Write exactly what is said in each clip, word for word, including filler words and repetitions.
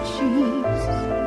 Jesus.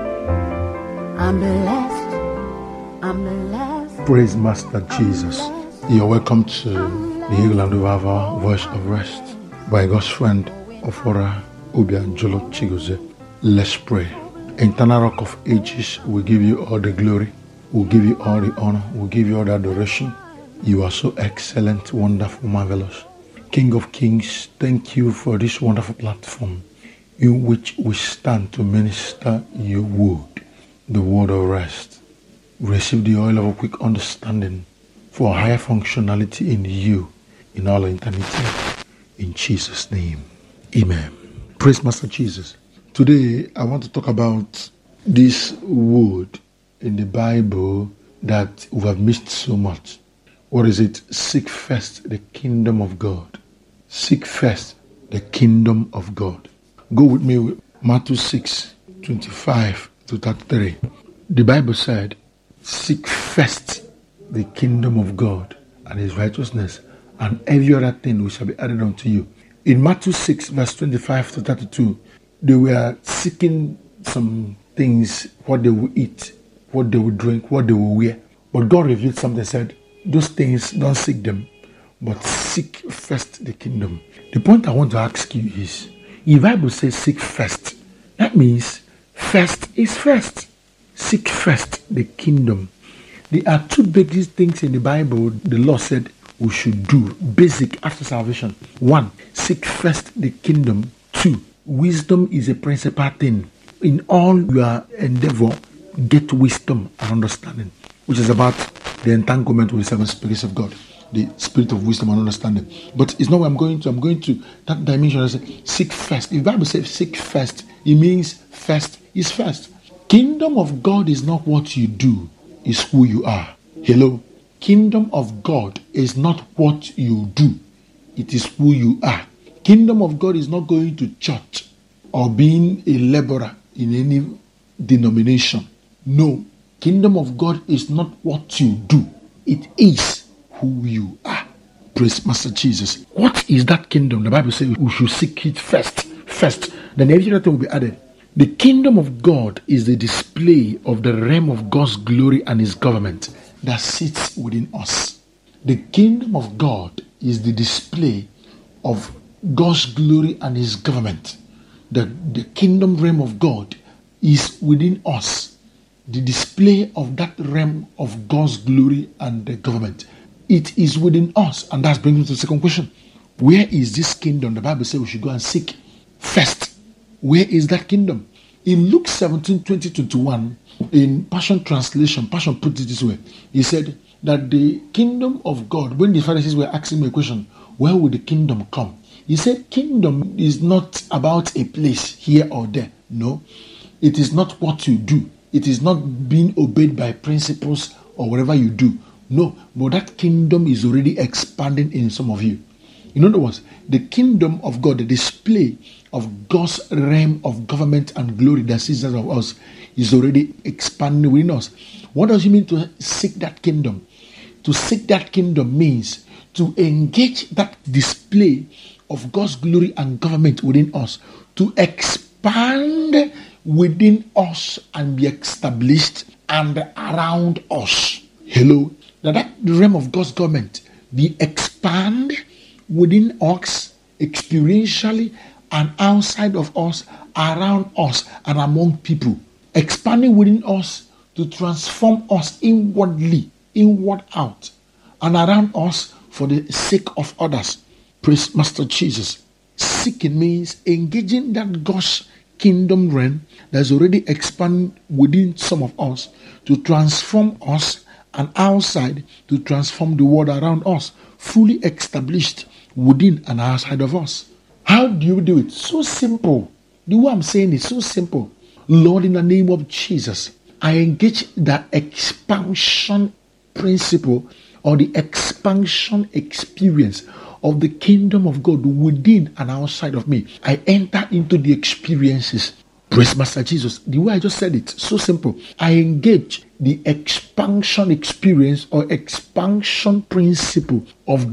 I'm blessed. I'm blessed. Praise Master Jesus. You're welcome to the England Revival Voice of Rest by God's friend Ofora Obianjolo Chigoze. Let's pray. Eternal Rock of Ages, we give you all the glory. We'll give you all the honor. We'll give you all the adoration. You are so excellent, wonderful, marvelous. King of Kings, thank you for this wonderful platform in which we stand to minister your word, the word of rest. Receive the oil of a quick understanding for higher functionality in you in all eternity. In Jesus' name, amen. Praise Master Jesus. Today, I want to talk about this word in the Bible that we have missed so much. What is it? Seek first the kingdom of God. Seek first the kingdom of God. Go with me with Matthew six, twenty-five to thirty-three. The Bible said, seek first the kingdom of God and his righteousness, and every other thing will shall be added unto you. In Matthew six, verse twenty-five to thirty-two, they were seeking some things, what they will eat, what they will drink, what they will wear. But God revealed something, said, those things, don't seek them, but seek first the kingdom. The point I want to ask you is, if the Bible says seek first, that means first is first. Seek first the kingdom. There are two basic things in the Bible the Lord said we should do, basic after salvation. One, seek first the kingdom. Two, wisdom is a principal thing. In all your endeavor, get wisdom and understanding, which is about the entanglement with the seven spirits of God, the spirit of wisdom and understanding. But it's not where I'm going to. I'm going to that dimension. I say, seek first. If the Bible says seek first, it means first is first. Kingdom of God is not what you do, it's who you are. Hello? Kingdom of God is not what you do, it is who you are. Kingdom of God is not going to church or being a laborer in any denomination. No. Kingdom of God is not what you do, it is who you are. Praise Master Jesus. What is that kingdom? The Bible says we should seek it first. First. Then every other thing will be added. The kingdom of God is the display of the realm of God's glory and his government that sits within us. The kingdom of God is the display of God's glory and his government. The, the kingdom realm of God is within us. The display of that realm of God's glory and the government. It is within us. And that brings me to the second question. Where is this kingdom? The Bible says we should go and seek first. Where is that kingdom? In Luke seventeen, twenty, twenty-one, in Passion Translation, Passion put it this way. He said that the kingdom of God, when the Pharisees were asking me a question, where will the kingdom come? He said, kingdom is not about a place here or there. No. It is not what you do. It is not being obeyed by principles or whatever you do. No, but that kingdom is already expanding in some of you. In other words, the kingdom of God, the display of God's realm of government and glory that sits of us is already expanding within us. What does it mean to seek that kingdom? To seek that kingdom means to engage that display of God's glory and government within us, to expand within us and be established and around us. Hello? That that realm of God's government be expand within us, experientially, and outside of us, around us, and among people. Expanding within us to transform us inwardly, inward out, and around us for the sake of others. Praise Master Jesus. Seeking means engaging that God's kingdom realm that's already expanded within some of us to transform us, and outside to transform the world around us, fully established within and outside of us. How do you do it? So simple. The way I'm saying is so simple. Lord, in the name of Jesus, I engage the expansion principle or the expansion experience of the kingdom of God within and outside of me. I enter into the experiences. Praise Master Jesus. The way I just said it, so simple. I engage the expansion experience or expansion principle of the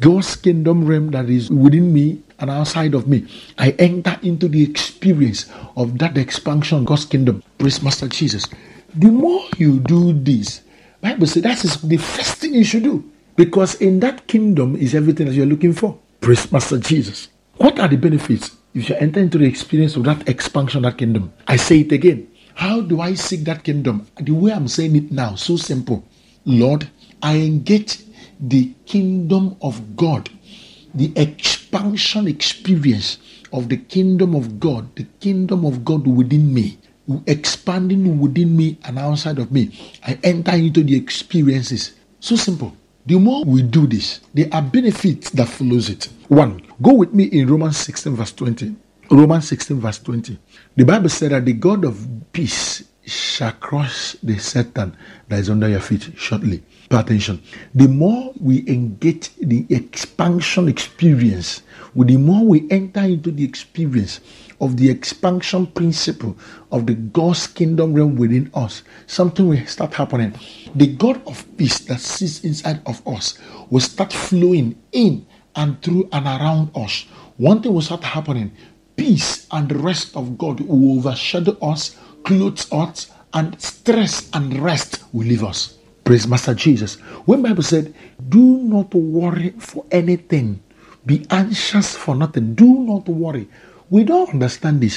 God's kingdom realm that is within me and outside of me. I enter into the experience of that expansion of God's kingdom. Praise Master Jesus. The more you do this, Bible says that is the first thing you should do, because in that kingdom is everything that you're looking for. Praise Master Jesus. What are the benefits if you enter into the experience of that expansion of that kingdom? I say it again. How do I seek that kingdom? The way I'm saying it now, so simple. Lord, I engage the kingdom of God, the expansion experience of the kingdom of God, the kingdom of God within me, expanding within me and outside of me. I enter into the experiences. So simple. The more we do this, there are benefits that follows it. One, go with me in Romans sixteen verse twenty. Romans sixteen verse twenty. The Bible said that the God of peace shall crush the Satan that is under your feet shortly. Pay attention. The more we engage the expansion experience, with the more we enter into the experience of the expansion principle of the God's kingdom realm within us, something will start happening. The God of peace that sits inside of us will start flowing in and through and around us. One thing will start happening. Peace and the rest of God will overshadow us, clothe us, and stress and rest will leave us. Praise Master Jesus. When the Bible said, do not worry for anything, be anxious for nothing, do not worry. We don't understand this.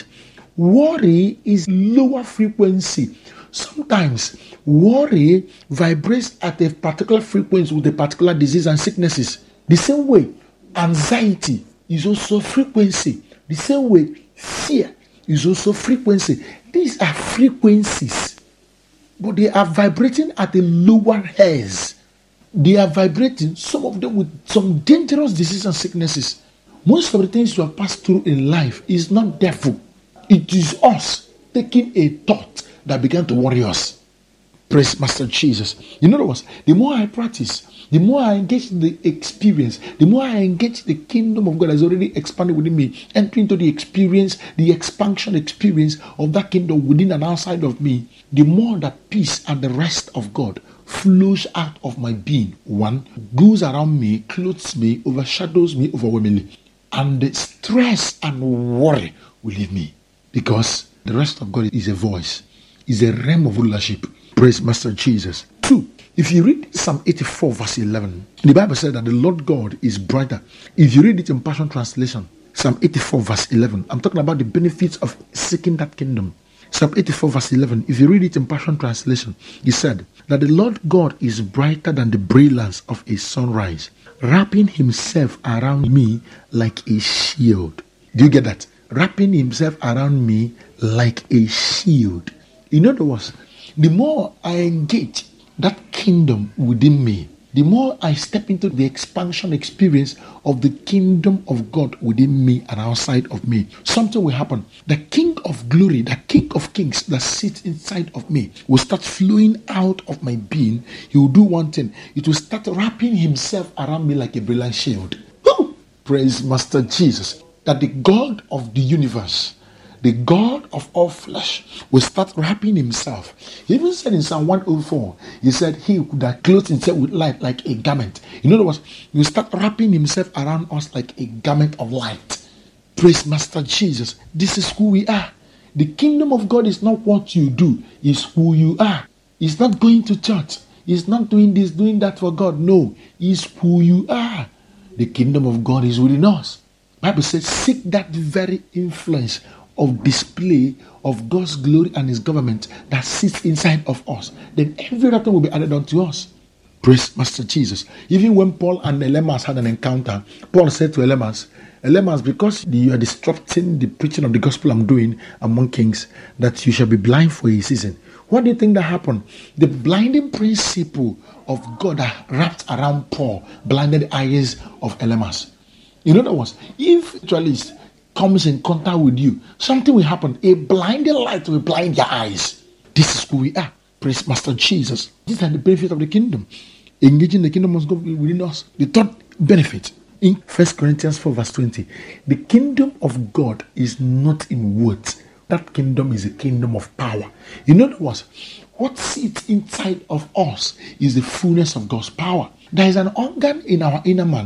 Worry is lower frequency. Sometimes worry vibrates at a particular frequency with a particular disease and sicknesses. The same way, anxiety is also frequency. The same way, fear is also frequency. These are frequencies, but they are vibrating at a lower hertz. They are vibrating, some of them with some dangerous diseases and sicknesses. Most of the things you have passed through in life is not devil. It is us taking a thought that began to worry us. Praise Master Jesus. In other words, the more I practice, the more I engage in the experience, the more I engage the kingdom of God has already expanded within me, enter into the experience, the expansion experience of that kingdom within and outside of me, the more that peace and the rest of God flows out of my being. One, goes around me, clothes me, overshadows me overwhelmingly. And the stress and worry will leave me, because the rest of God is a voice, is a realm of rulership. Praise Master Jesus. Two, if you read Psalm eighty-four verse eleven, the Bible said that the Lord God is brighter. If you read it in Passion Translation, Psalm eighty-four verse eleven, I'm talking about the benefits of seeking that kingdom. Psalm eighty-four verse eleven, if you read it in Passion Translation, he said that the Lord God is brighter than the brilliance of a sunrise, wrapping himself around me like a shield. Do you get that? Wrapping himself around me like a shield. In other words, the more I engage that kingdom within me, the more I step into the expansion experience of the kingdom of God within me and outside of me, something will happen. The King of glory, the King of kings that sits inside of me will start flowing out of my being. He will do one thing. It will start wrapping himself around me like a brilliant shield. Woo! Praise Master Jesus. That the God of the universe, the God of all flesh, will start wrapping himself. He even said in Psalm one oh four, he said he that clothes himself with light like a garment. In other words, he will start wrapping himself around us like a garment of light. Praise Master Jesus. This is who we are. The kingdom of God is not what you do, it's who you are. It's not going to church. It's not doing this, doing that for God. No, it's who you are. The kingdom of God is within us. The Bible says, seek that very influence of display of God's glory and his government that sits inside of us. Then every other thing will be added unto us. Praise Master Jesus. Even when Paul and Elymas had an encounter, Paul said to Elymas, Elymas, because you are disrupting the preaching of the gospel I'm doing among kings, that you shall be blind for a season. What do you think that happened? The blinding principle of God that wrapped around Paul blinded the eyes of Elymas. In other words, if ritualist comes in contact with you, something will happen. A blinding light will blind your eyes. This is who we are. Praise Master Jesus. These are the benefits of the kingdom. Engaging the kingdom of God within us. The third benefit in First Corinthians four verse twenty. The kingdom of God is not in words. That kingdom is a kingdom of power. In other words, what sits inside of us is the fullness of God's power. There is an organ in our inner man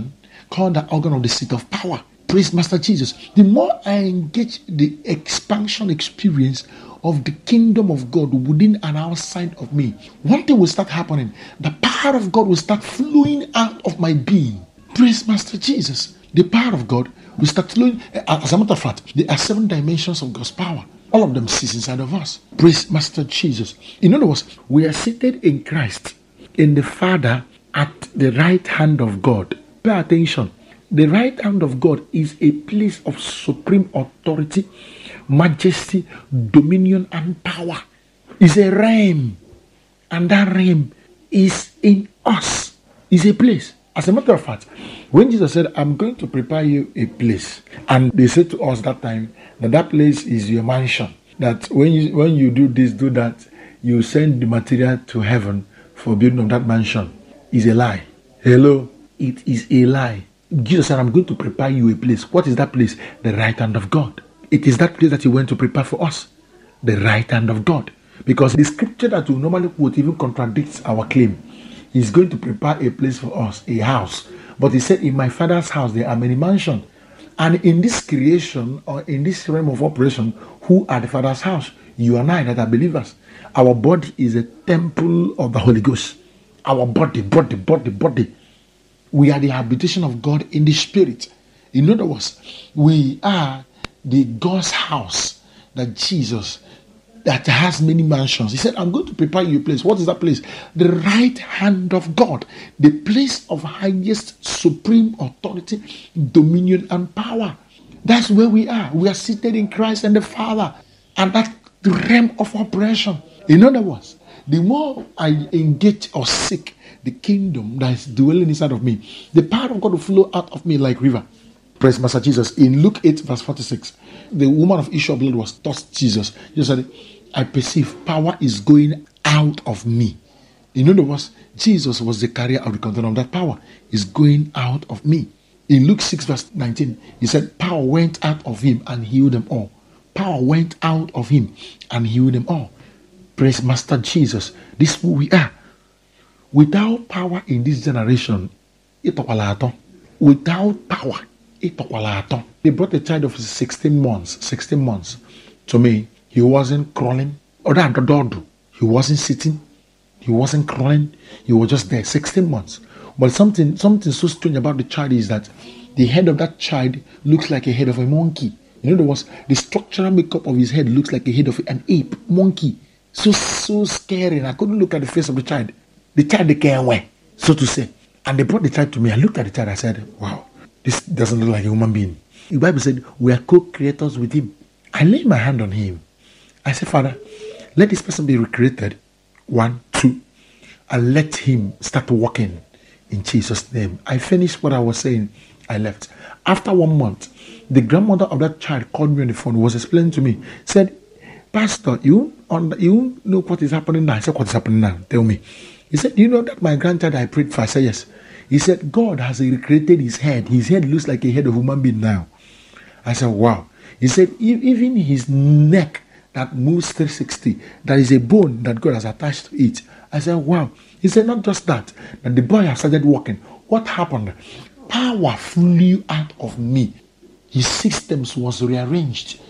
called the organ of the seat of power. Praise Master Jesus. The more I engage the expansion experience of the kingdom of God within and outside of me, one thing will start happening. The power of God will start flowing out of my being. Praise Master Jesus. The power of God will start flowing. As a matter of fact, there are seven dimensions of God's power. All of them sit inside of us. Praise Master Jesus. In other words, we are seated in Christ, in the Father, at the right hand of God. Pay attention. The right hand of God is a place of supreme authority, majesty, dominion, and power. It's a realm. And that realm is in us. It's a place. As a matter of fact, when Jesus said, I'm going to prepare you a place, and they said to us that time that that place is your mansion, that when you when you do this, do that, you send the material to heaven for building of that mansion, is a lie. Hello? It is a lie. Jesus said, I'm going to prepare you a place. What is that place? The right hand of God. It is that place that he went to prepare for us. The right hand of God. Because the scripture that we normally quote even contradicts our claim. He's going to prepare a place for us, a house. But he said, in my Father's house, there are many mansions. And in this creation, or in this realm of operation, who are the Father's house? You and I that are believers. Our body is a temple of the Holy Ghost. Our body, body, body, body. We are the habitation of God in the Spirit. In other words, we are the God's house that Jesus, that has many mansions. He said, I'm going to prepare you a place. What is that place? The right hand of God. The place of highest supreme authority, dominion, and power. That's where we are. We are seated in Christ and the Father. And that's the realm of operation. In other words, the more I engage or seek the kingdom that is dwelling inside of me, the power of God will flow out of me like river. Praise Master Jesus. In Luke eight verse forty-six, the woman of issue of blood was touched Jesus. Jesus said, I perceive power is going out of me. In other words, Jesus was the carrier of the content of that power. Is going out of me. In Luke six verse nineteen, he said, power went out of him and healed them all. Power went out of him and healed them all. Praise Master Jesus. This is who we are. Without power in this generation, without power, they brought a child of sixteen months, sixteen months to me. He wasn't crawling, he wasn't sitting, he wasn't crawling, he was just there, sixteen months. But something, something so strange about the child is that the head of that child looks like a head of a monkey. In other words, the structural makeup of his head looks like a head of an ape, monkey. So, so scary. I couldn't look at the face of the child. The child they came away, so to say. And they brought the child to me. I looked at the child. I said, wow, this doesn't look like a human being. The Bible said, we are co-creators with him. I laid my hand on him. I said, Father, let this person be recreated. One, two. And let him start walking in Jesus' name. I finished what I was saying. I left. After one month, the grandmother of that child called me on the phone, was explaining to me, said, Pastor, you, on, you know what is happening now? I said, what is happening now? Tell me. He said, you know that my grandchild I prayed for? I said, yes. He said, God has recreated his head. His head looks like a head of a human being now. I said, wow. He said, even his neck that moves three sixty, there is a bone that God has attached to it. I said, wow. He said, not just that, but the boy has started walking. What happened? Power flew out of me. His systems was rearranged.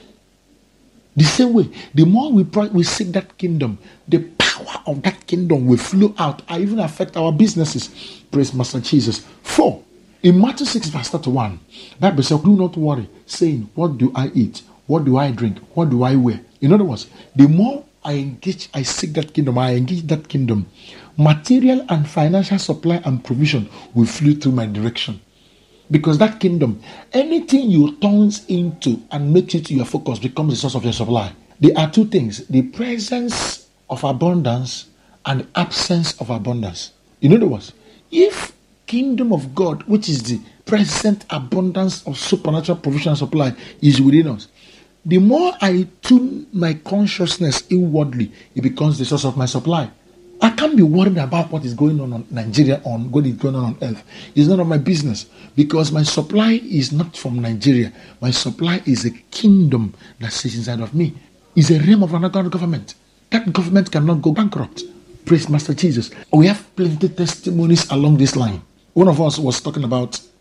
The same way, the more we pray, we seek that kingdom, the power of that kingdom will flow out and even affect our businesses. Praise Master Jesus. Four, in Matthew six verse thirty-one, Bible says, do not worry, saying, what do I eat? What do I drink? What do I wear? In other words, the more I engage, I seek that kingdom, I engage that kingdom, material and financial supply and provision will flow through my direction. Because that kingdom, anything you turn into and make it your focus becomes the source of your supply. There are two things, the presence of abundance and the absence of abundance. In other words, if kingdom of God, which is the present abundance of supernatural provision and supply, is within us, the more I tune my consciousness inwardly, it becomes the source of my supply. I can't be worried about what is going on in Nigeria, on what is going on on earth. It's none of my business, because my supply is not from Nigeria. My supply is a kingdom that sits inside of me. It's a realm of another government. That government cannot go bankrupt. Praise Master Jesus. We have plenty testimonies along this line. One of us was talking about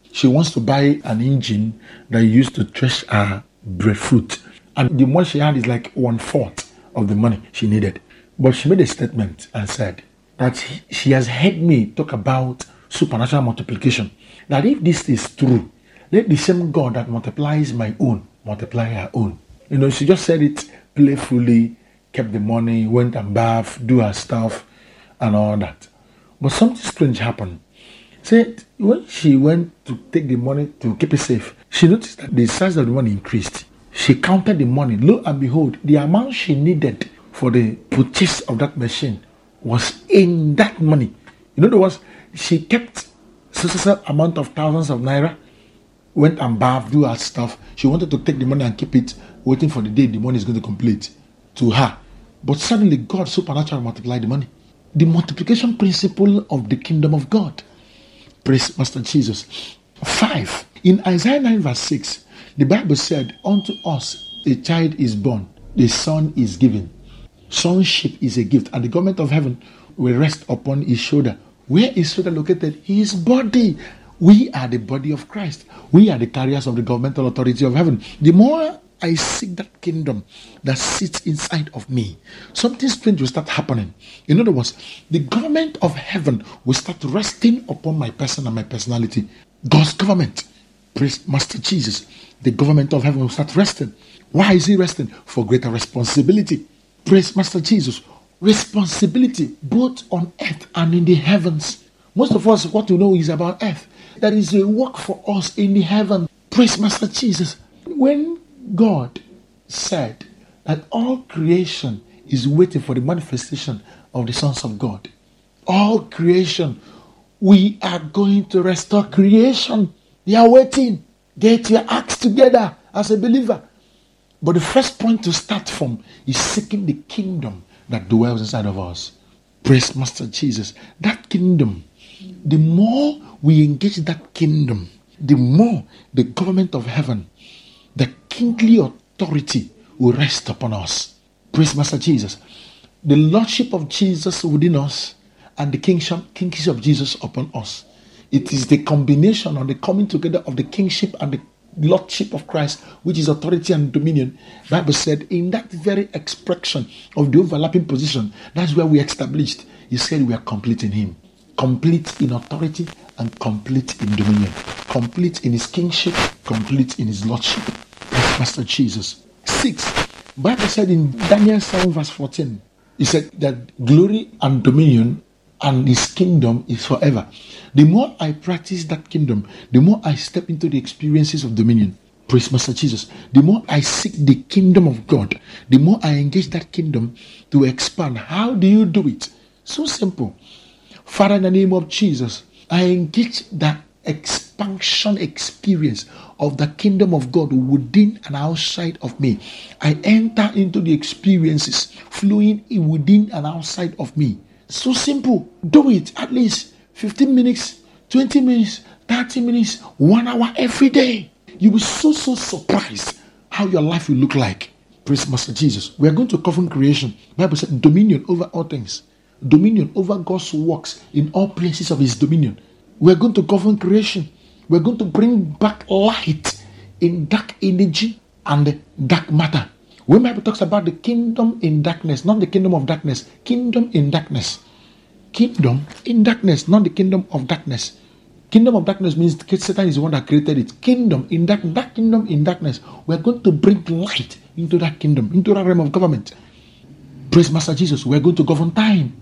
She wants to buy an engine that used to thresh her breadfruit. And the money she had is like one-fourth of the money she needed. But she made a statement and said that she has heard me talk about supernatural multiplication. That if this is true, let the same God that multiplies my own multiply her own. You know, she just said it playfully, kept the money, went and bathed, do her stuff, and all that. But something strange happened. Said when she went to take the money to keep it safe, she noticed that the size of the money increased. She counted the money. Lo and behold, the amount she needed for the purchase of that machine was in that money. In other words, she kept such amount of thousands of naira, went and bathed, do her stuff. She wanted to take the money and keep it, waiting for the day the money is going to complete to her. But suddenly God supernaturally multiplied the money. The multiplication principle of the kingdom of God. Praise Master Jesus. Five. In Isaiah nine verse six, the Bible said, unto us a child is born, the son is given. Sonship is a gift, and the government of heaven will rest upon his shoulder. Where is shoulder located? His body. We are the body of Christ. We are the carriers of the governmental authority of heaven. The more I seek that kingdom that sits inside of me, something strange will start happening. In other words, the government of heaven will start resting upon my person and my personality. God's government. Praise Master Jesus. The government of heaven will start resting. Why is he resting? For greater responsibility. Praise Master Jesus. Responsibility both on earth and in the heavens. Most of us, what we know is about earth. There is a work for us in the heaven. Praise Master Jesus. When God said that all creation is waiting for the manifestation of the sons of God, all creation, we are going to restore creation. They are waiting. Get your acts together as a believer. But the first point to start from is seeking the kingdom that dwells inside of us. Praise Master Jesus. That kingdom, the more we engage that kingdom, the more the government of heaven, the kingly authority will rest upon us. Praise Master Jesus. The lordship of Jesus within us and the kingship, kingship of Jesus upon us. It is the combination or the coming together of the kingship and the lordship of Christ, which is authority and dominion. The Bible said in that very expression of the overlapping position, that's where we established. He said we are complete in him. Complete in authority and complete in dominion. Complete in his kingship, complete in his lordship. Master Jesus. Six. Bible said in Daniel seven verse fourteen, he said that glory and dominion and his kingdom is forever. The more I practice that kingdom, the more I step into the experiences of dominion. Praise Master Jesus. The more I seek the kingdom of God, the more I engage that kingdom to expand. How do you do it? So simple. Father, in the name of Jesus, I engage that expansion experience of the kingdom of God within and outside of me. I enter into the experiences flowing within and outside of me. So simple. Do it at least fifteen minutes, twenty minutes, thirty minutes, one hour every day. You will be so, so surprised how your life will look like. Praise Master Jesus. We are going to govern creation. The Bible said dominion over all things. Dominion over God's works in all places of his dominion. We are going to govern creation. We are going to bring back light in dark energy and dark matter. When the Bible talks about the kingdom in darkness, not the kingdom of darkness, kingdom in darkness. Kingdom in darkness, not the kingdom of darkness. Kingdom of darkness means Satan is the one that created it. Kingdom in dark, that kingdom in darkness. We are going to bring light into that kingdom, into that realm of government. Praise Master Jesus. We are going to govern time.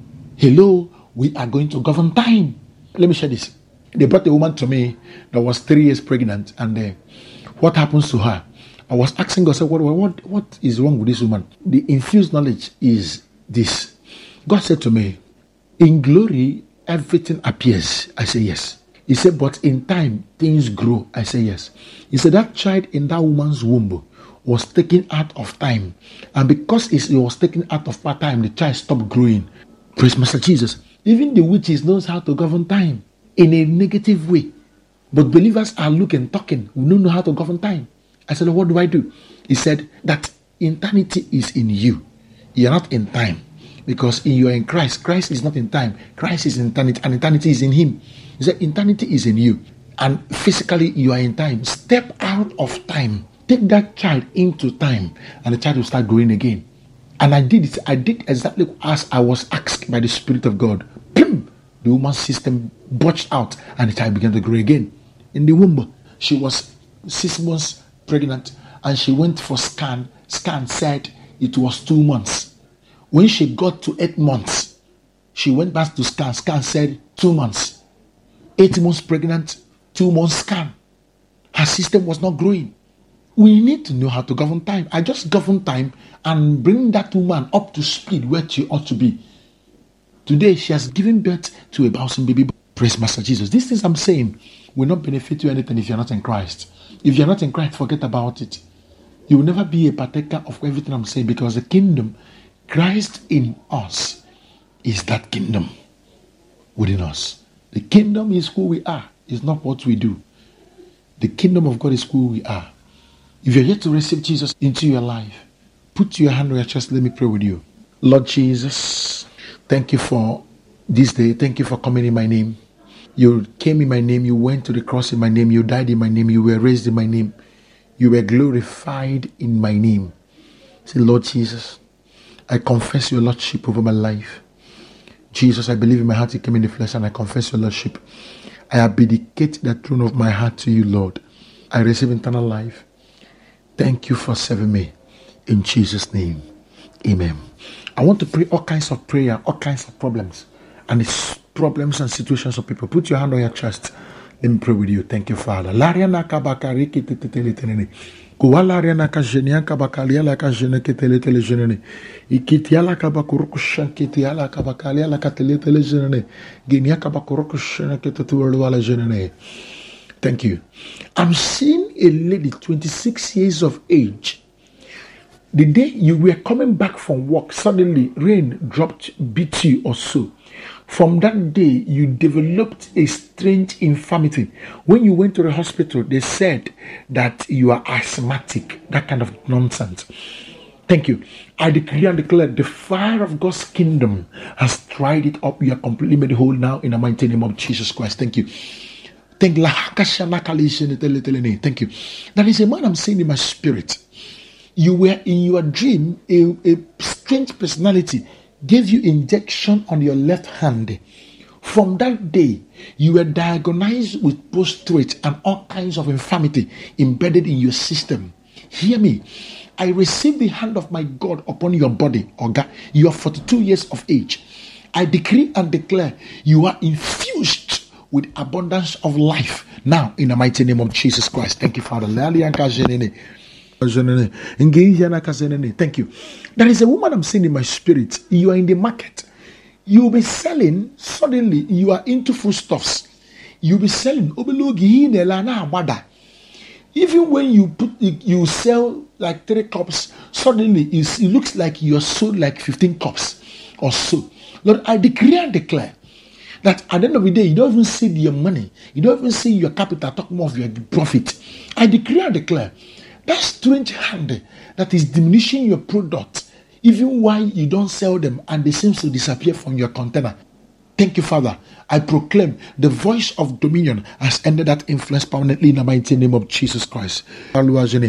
Hello, we are going to govern time. Let me share this. They brought a woman to me that was three years pregnant, and uh, what happens to her? I was asking God, what, what, what is wrong with this woman? The infused knowledge is this. God said to me, in glory, everything appears. I say yes. He said, but in time, things grow. I say yes. He said, that child in that woman's womb was taken out of time. And because it was taken out of time, the child stopped growing. Praise Master Jesus. Even the witches knows how to govern time in a negative way. But believers are looking, talking. We don't know how to govern time. I said, what do I do? He said that eternity is in you. You're not in time. Because you are in Christ. Christ is not in time. Christ is in eternity, and eternity is in him. He said, eternity is in you. and physically you are in time, step out of time. Take that child into time, and the child will start growing again. And I did it. I did exactly as I was asked by the Spirit of God. Boom! The woman's system botched out, and the child began to grow again. In the womb, she was six months pregnant, and she went for scan. Scan said it was two months. When she got to eight months, she went back to scan. Scan said two months. Eight months pregnant, two months scan. Her system was not growing. We need to know how to govern time. I just govern time and bring that woman up to speed where she ought to be. Today, she has given birth to a bouncing baby. Praise Master Jesus. These things I'm saying will not benefit you anything if you're not in Christ. If you're not in Christ, forget about it. You will never be a partaker of everything I'm saying, because the kingdom, Christ in us, is that kingdom within us. The kingdom is who we are. It's not what we do. The kingdom of God is who we are. If you're yet to receive Jesus into your life, put your hand on your chest. Let me pray with you. Lord Jesus, thank you for this day. Thank you for coming in my name. You came in my name. You went to the cross in my name. You died in my name. You were raised in my name. You were glorified in my name. Say, Lord Jesus, I confess your Lordship over my life. Jesus, I believe in my heart you came in the flesh, and I confess your Lordship. I abdicate the throne of my heart to you, Lord. I receive eternal life. Thank you for saving me. In Jesus' name, amen. I want to pray all kinds of prayer, all kinds of problems, and it's problems and situations of people. Put your hand on your chest. Let me pray with you. Thank you, Father. Kuwalaria na kajenia kabakalia la kajene ketele tele jenene. Ikitiala kabakurukushan kitiala kabakalia la katele tele jenene. Ginia kabakurukushan ketetuwala jenene. Thank you. I'm seeing a lady, twenty-six years of age. The day you were coming back from work, suddenly rain dropped, beat you or so. From that day, you developed a strange infirmity. When you went to the hospital, they said that you are asthmatic. That kind of nonsense. Thank you. I decree and declare the fire of God's kingdom has dried it up. You are completely made whole now in the mighty name of Jesus Christ. Thank you. Thank you. Thank you. There is a man I'm seeing in my spirit. You were in your dream, a, a strange personality gave you injection on your left hand. From that day, you were diagnosed with prostrate and all kinds of infirmity embedded in your system. Hear me. I receive the hand of my God upon your body, Oga. You are forty-two years of age. I decree and declare you are infused with abundance of life now in the mighty name of Jesus Christ. Thank you, Father. Thank you. There is a woman I'm seeing in my spirit. You are in the market. You'll be selling. Suddenly, you are into foodstuffs. You'll be selling. Even when you put, you sell like three cups, suddenly it looks like you are sold like fifteen cups or so. Lord, I decree and declare that at the end of the day, you don't even see your money. You don't even see your capital. Talk more of your profit. I decree and declare that strange hand that is diminishing your product, even while you don't sell them, and they seem to disappear from your container. Thank you, Father. I proclaim the voice of dominion has ended that influence permanently in the mighty name of Jesus Christ. Thank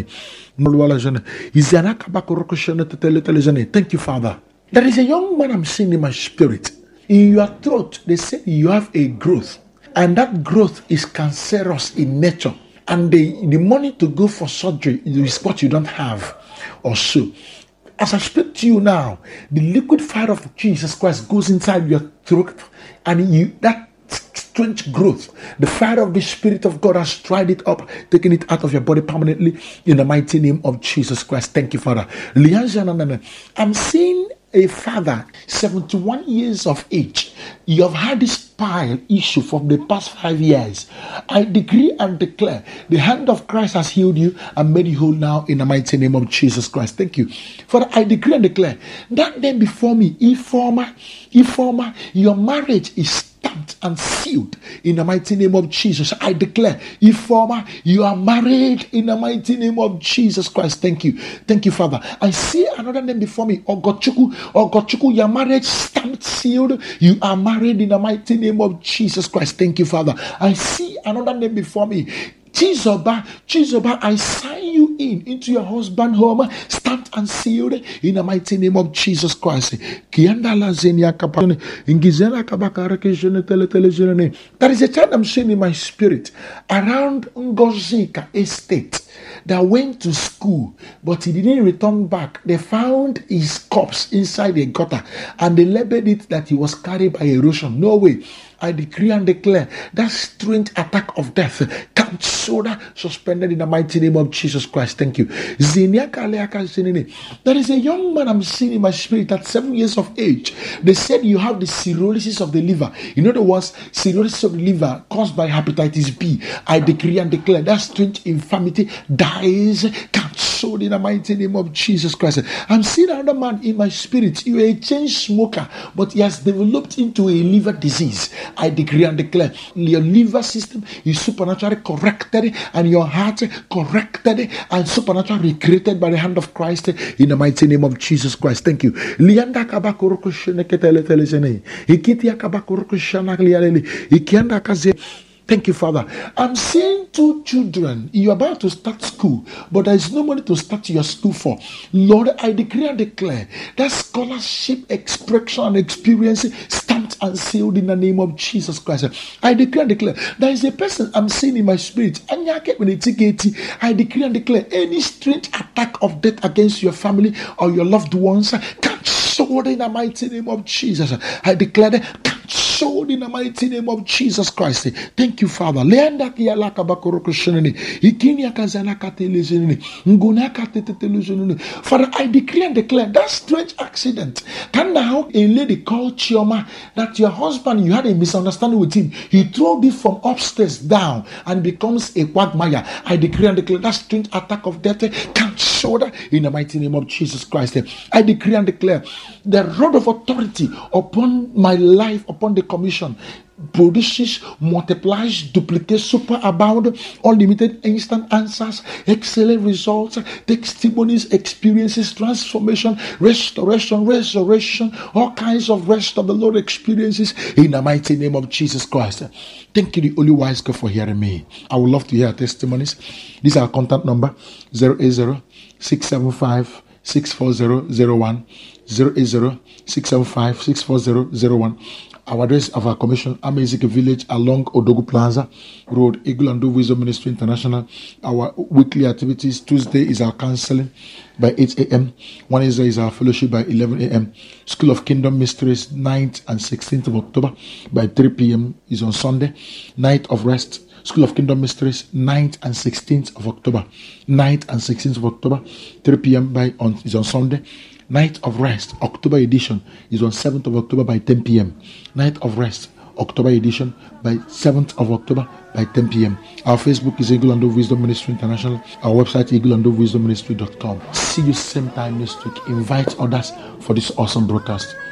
you, Father. There is a young man I'm seeing in my spirit. In your throat, they say you have a growth, and that growth is cancerous in nature. And the, the money to go for surgery is what you don't have or so. As I speak to you now, the liquid fire of Jesus Christ goes inside your throat, and you that strange growth, the fire of the Spirit of God has dried it up, taking it out of your body permanently in the mighty name of Jesus Christ. Thank you, Father. I'm seeing a father, seventy-one years of age. You have had this pile issue for the past five years. I decree and declare the hand of Christ has healed you and made you whole now in the mighty name of Jesus Christ. Thank you. Father, I decree and declare that day before me, Informa, Informa, your marriage is stamped and sealed in the mighty name of Jesus. I declare, Ifeoma, you are married in the mighty name of Jesus Christ. Thank you. Thank you, Father. I see another name before me. Ogochukwu. Ogochukwu, your marriage stamped, sealed. You are married in the mighty name of Jesus Christ. Thank you, Father. I see another name before me. Chizoba, Chizoba, I sign you in into your husband home, stamped and sealed in the mighty name of Jesus Christ. There is a child I'm seeing in my spirit around Ngozika estate that went to school, but he didn't return back. They found his corpse inside a gutter and they labeled it that he was carried by erosion. No way. I decree and declare that strange attack of death cancelled, suspended in the mighty name of Jesus Christ. Thank you. There is a young man I'm seeing in my spirit at seven years of age. They said you have the cirrhosis of the liver. In other words, cirrhosis of the liver caused by hepatitis B. I decree and declare that strange infirmity dies, cancelled in the mighty name of Jesus Christ. I'm seeing another man in my spirit. You are a chain smoker, but he has developed into a liver disease. I decree and declare your liver system is supernaturally corrected and your heart corrected and supernaturally recreated by the hand of Christ in the mighty name of Jesus Christ. Thank you. Thank you, Father. I'm seeing two children. You're about to start school, but there is no money to start your school for. Lord, I decree and declare that scholarship expression and experience stamped and sealed in the name of Jesus Christ. I decree and declare there is a person I'm seeing in my spirit. I decree and declare any strange attack of death against your family or your loved ones cancelled in the mighty name of Jesus. I declare that cancelled in the mighty name of Jesus Christ. Thank you, Father. Father, I decree and declare that strange accident. Can now a lady called Chioma that your husband, you had a misunderstanding with him. He threw it from upstairs down and becomes a quagmire. I decree and declare that strange attack of death cancelled in the mighty name of Jesus Christ. I decree and declare the rod of authority upon my life, upon the commission, produces, multiplies, duplicates, superabound, unlimited instant answers, excellent results, testimonies, experiences, transformation, restoration, resurrection, all kinds of rest of the Lord experiences in the mighty name of Jesus Christ. Thank you, the only wise God, for hearing me. I would love to hear testimonies. This is our contact number: zero eight zero, six seven five, six four zero zero one, zero eight zero, six seven five, six four zero zero one. Our address of our commission, Amazike Village along Odogu Plaza Road, Eagle and Dove Wisdom Ministry International. Our weekly activities: Tuesday is our counseling by eight a.m. Wednesday is our fellowship by eleven a.m. School of Kingdom Mysteries, ninth and sixteenth of October by three p.m. is on Sunday. Night of Rest, School of Kingdom Mysteries, ninth and sixteenth of October. ninth and sixteenth of October, three p.m. by on is on Sunday. Night of Rest, October edition, is on seventh of October by ten p.m. Night of Rest, October edition, by seventh of October by ten p.m. Our Facebook is Eagle and Dove Wisdom Ministry International. Our website, eagle and dove wisdom ministry dot com. See you same time next week. Invite others for this awesome broadcast.